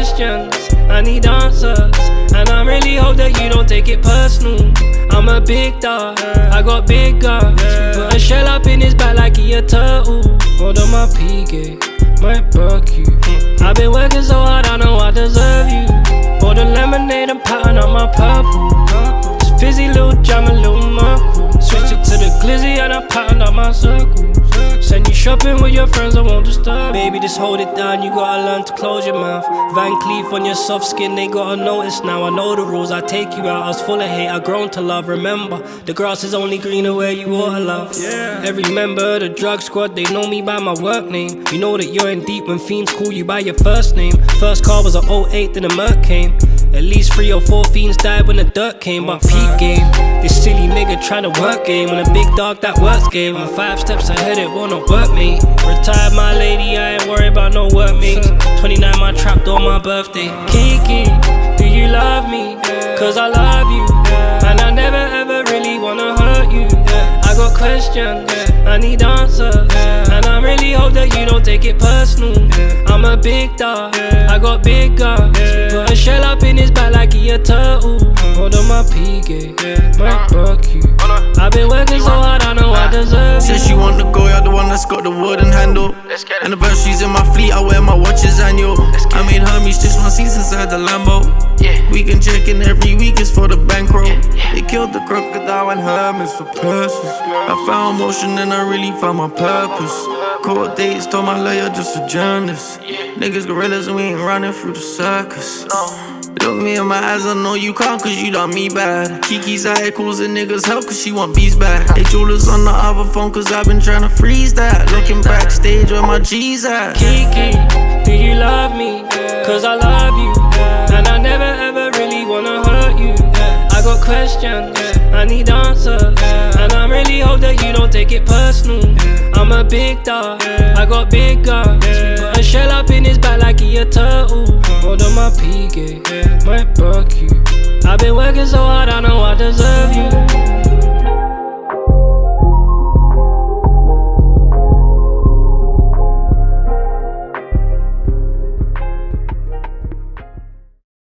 questions, I need answers, and I really hope that you don't take it personal. I'm a big dog, I got big guns. Put a shell up in his back like he a turtle. Hold on my P-gate, might broke you. I've been working so hard, I know I deserve you. Pour the lemonade and pattern on my purple. It's fizzy, little jam and little Merkle. Switch it to the glizzy and I patterned on my circle. Send you shopping with your friends, I won't disturb. Baby, just hold it down, you gotta learn to close your mouth. Van Cleef on your soft skin, they gotta notice now. I know the rules, I take you out. I was full of hate, I grown to love. Remember, the grass is only greener where you water love. Every member of the drug squad, they know me by my work name. You know that you're in deep when fiends call you by your first name. First car was a 08, then a Merc came. At least 3 or 4 fiends died when the dirt came. But peak game, this silly nigga tryna work game. When a big dog that works game. I'm 5 steps ahead, it wanna work me. Retired my lady, I ain't worried about no workmates. 29 my trap door my birthday. Kiki, do you love me? Cause I love you, and I never ever really wanna hurt you. I got questions, I need answers, and I really hope that you don't take it personal. I'm a big dog, I got big guns. Put a shell up in his back like he a turtle. Hold on my P-gate, might broke you. I've been working so hard, I know I deserve you. Says she want the go, you're the one that's got the wooden handle. Anniversaries in my fleet, I wear my watches annual. I made Hermes just one season inside the Lambo. Weekend checking every week is for the bankroll. They killed the crocodile and Hermes for purses. I found motion and I really found my purpose. Court dates, told my lawyer just a journalist. Niggas gorillas and we ain't running through the circus. Look me in my eyes, I know you can't cause you done me bad. Kiki's out calls and niggas help cause she want beats back. Hey Jewelers on the other phone cause I've been trying to freeze that. Looking backstage where my G's at. Kiki, do you love me? Cause I love you, and I never ever really wanna hurt you. I got questions, I need answers, and I really hope that you don't take it personal. I'm a big dog, I got big guns. Put a shell up in his back like he a turtle. Hold on my P-gate, might broke you. I've been working so hard, I know I deserve you.